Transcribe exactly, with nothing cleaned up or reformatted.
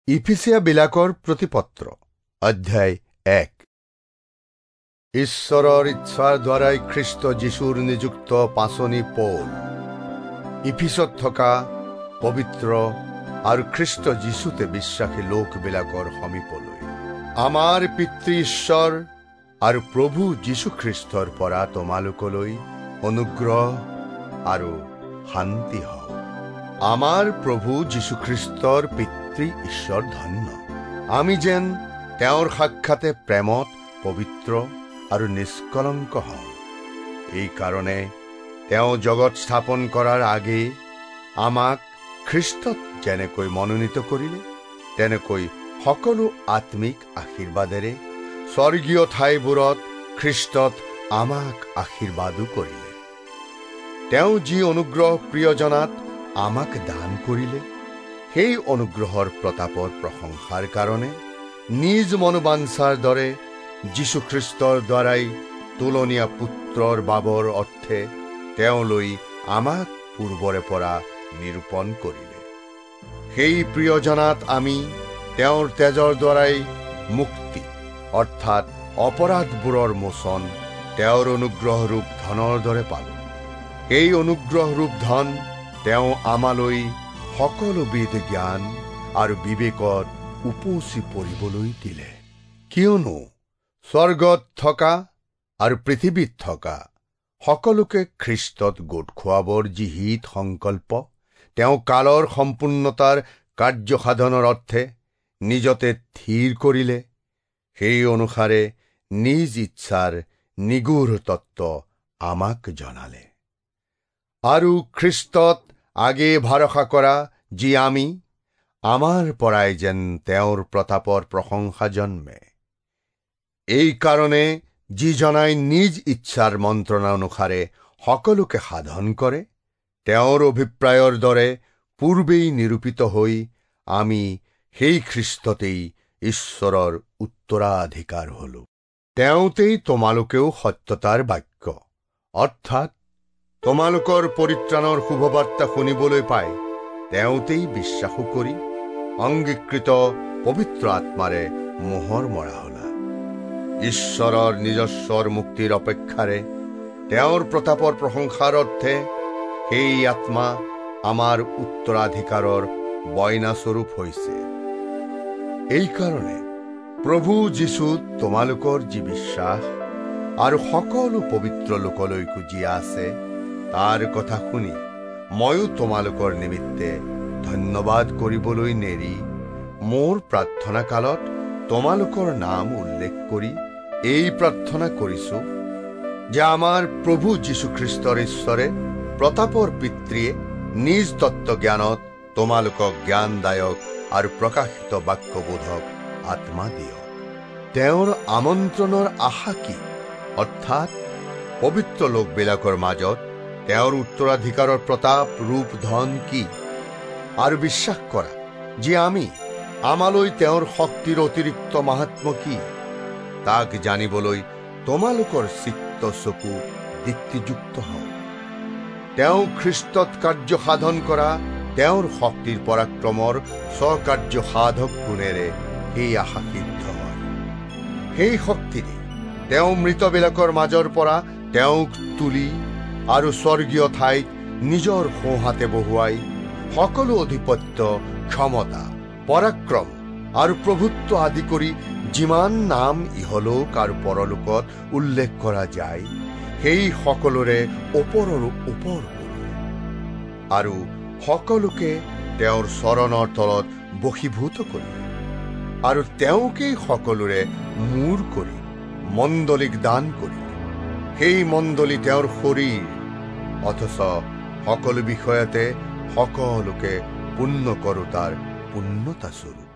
ইফিসিয়া বিলাকৰ প্ৰতিপত্ৰ অধ্যায় এক। ঈশ্বৰৰ ইচ্ছাৰ দ্বাৰাই খ্ৰীষ্ট যীশুৰ নিযুক্ত পাচনি পৌল, ইফিছত থকা পবিত্ৰ আৰু খ্ৰীষ্ট যীশুতে বিশ্বাসী লোকবিলাকৰ সমীপলৈ, আমাৰ পিতৃ ঈশ্বৰ আৰু প্ৰভু যীশুখ্ৰীষ্টৰ পৰা তোমালোকলৈ অনুগ্ৰহ আৰু শান্তি হওক। আমাৰ প্ৰভু যীশুখ্ৰীষ্টৰ পিতৃ ঈশ্বৰ ধন্য। আমি যেন তেওঁৰ সাক্ষাতে প্ৰেমত পবিত্ৰ আৰু নিষ্কলংক হওঁ। এই কাৰণে তেওঁ জগত স্থাপন কৰাৰ আগেয়ে আমাক খ্ৰীষ্টত যেনেকৈ মনোনীত কৰিলে, তেনেকৈ সকলো আত্মিক আশীৰ্বাদেৰে স্বৰ্গীয় ঠাইবোৰত খ্ৰীষ্টত আমাক আশীৰ্বাদো কৰিলে। তেওঁ যি অনুগ্ৰহ প্ৰিয়জনাত আমাক দান কৰিলে, সেই অনুগ্ৰহৰ প্ৰতাপৰ প্ৰশংসাৰ কাৰণে নিজ মনোবাঞ্ছাৰ দৰে যীশুখ্ৰীষ্টৰ দ্বাৰাই তুলনীয়া পুত্ৰৰ বাবৰ অৰ্থে তেওঁলৈ আমাক পূৰ্বৰে পৰা নিৰূপণ কৰিলে। সেই প্ৰিয়জনাত আমি তেওঁৰ তেজৰ দ্বাৰাই মুক্তি অৰ্থাৎ অপৰাধবোৰৰ মোচন তেওঁৰ অনুগ্ৰহৰূপ ধনৰ দৰে পালো। এই অনুগ্ৰহৰূপ ধন তেওঁ আমালৈ সকলোবিধ জ্ঞান আৰু বিবেকত উপচি পৰিবলৈ দিলে। কিয়নো স্বৰ্গত থকা আৰু পৃথিৱীত থকা সকলোকে খ্ৰীষ্টত গোট খোৱাবৰ যি হিত সংকল্প তেওঁ কালৰ সম্পূৰ্ণতাৰ কাৰ্যসাধনৰ অৰ্থে নিজতে থিৰ কৰিলে, সেই অনুসাৰে নিজ ইচ্ছাৰ নিগূঢ় তত্ত্ব আমাক জনালে। আৰু খ্ৰীষ্টত আগে ভৰসা কৰা যি আমি, আমাৰ পৰাই যেন তেওঁৰ প্ৰতাপৰ প্ৰশংসা জন্মে। এই কাৰণে যি জনাই নিজ ইচ্ছাৰ মন্ত্ৰণা অনুসাৰে সকলোকে সাধন কৰে, তেওঁৰ অভিপ্ৰায়ৰ দৰে পূৰ্বেই নিৰূপিত হৈ আমি সেই খ্ৰীষ্টতেই ঈশ্বৰৰ উত্তৰাধিকাৰ হলো। তেওঁতেই তোমালোকেও সত্যতাৰ বাক্য অৰ্থাৎ তোমালোকৰ পৰিত্ৰাণৰ শুভবাৰ্তা শুনিবলৈ পাই তেওঁতেই বিশ্বাসো কৰি অংগীকৃত পবিত্ৰ আত্মাৰে মোহৰ মৰা হলা। ঈশ্বৰৰ নিজস্বৰ মুক্তিৰ অপেক্ষাৰে তেওঁৰ প্ৰতাপৰ প্ৰশংসাৰ অৰ্থে সেই আত্মা আমাৰ উত্তৰাধিকাৰৰ বয়নাস্বৰূপ হৈছে। এই কাৰণে প্ৰভু যীশুত তোমালোকৰ যি বিশ্বাস আৰু সকলো পবিত্ৰ লোকলৈকো যি আছে, তাৰ কথা শুনি ময়ো তোমালোকৰ নিমিত্তে ধন্যবাদ কৰিবলৈ নেৰি মোৰ প্ৰাৰ্থনা কালত তোমালোকৰ নাম উল্লেখ কৰি এই প্ৰাৰ্থনা কৰিছো যে আমাৰ প্ৰভু যীশুখ্ৰীষ্টৰ ঈশ্বৰে প্ৰতাপৰ পিতৃয়ে নিজ তত্ত্বজ্ঞানত তোমালোকক জ্ঞানদায়ক আৰু প্ৰকাশিত বাক্যবোধক আত্মা দিয়ক। তেওঁৰ আমন্ত্ৰণৰ আশা কি অৰ্থাৎ পবিত্ৰ লোকবিলাকৰ মাজত তেওঁৰ উত্তৰাধিকাৰৰ প্ৰতাপ ৰূপ ধন কি, আৰু বিশ্বাস কৰা যে আমি আমালৈ তেওঁৰ শক্তিৰ অতিৰিক্ত মাহাত্ম কি, তাক জানিবলৈ তোমালোকৰ চিত্ত চকু দীপ্তিযুক্ত হওক। তেওঁ খ্ৰীষ্টত কাৰ্য সাধন কৰা তেওঁৰ শক্তিৰ পৰাক্ৰমৰ স্বকাৰ্য সাধক গুণেৰে সেই আশা সিদ্ধ হয়। সেই শক্তিৰে তেওঁ মৃতবিলাকৰ মাজৰ পৰা তেওঁক তুলি আৰু স্বৰ্গীয় ঠাইত নিজৰ সোঁহাতে বহুৱাই সকলো অধিপত্য, ক্ষমতা, পৰাক্ৰম আৰু প্ৰভুত্ব আদি কৰি যিমান নাম ইহলোক আৰু পৰলোকত উল্লেখ কৰা যায়, সেই সকলোৰে ওপৰৰো ওপৰ কৰোঁ আৰু সকলোকে তেওঁৰ চৰণৰ তলত বশীভূত কৰি আৰু তেওঁকেই সকলোৰে মূৰ কৰি মণ্ডলীক দান কৰি সেই মণ্ডলী তেওঁৰ শৰীৰ, অথচ সকলো বিষয়তে সকলোকে পূৰ্ণ কৰোতাৰ পূৰ্ণতা স্বৰূপ।